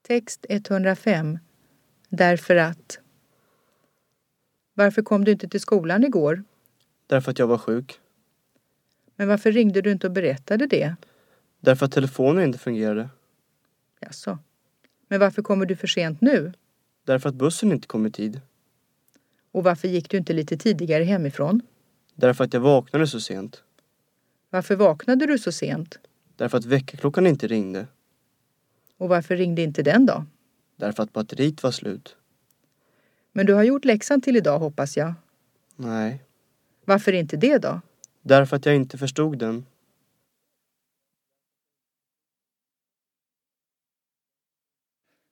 Text 105. Därför att. Varför kom du inte till skolan igår? Därför att jag var sjuk. Men varför ringde du inte och berättade det? Därför att telefonen inte fungerade. Jaså. Men varför kommer du för sent nu? Därför att bussen inte kom i tid. Och varför gick du inte lite tidigare hemifrån? Därför att jag vaknade så sent. Varför vaknade du så sent? Därför att väckarklockan inte ringde. Och varför ringde inte den då? Därför att batteriet var slut. Men du har gjort läxan till idag, hoppas jag. Nej. Varför inte det då? Därför att jag inte förstod den.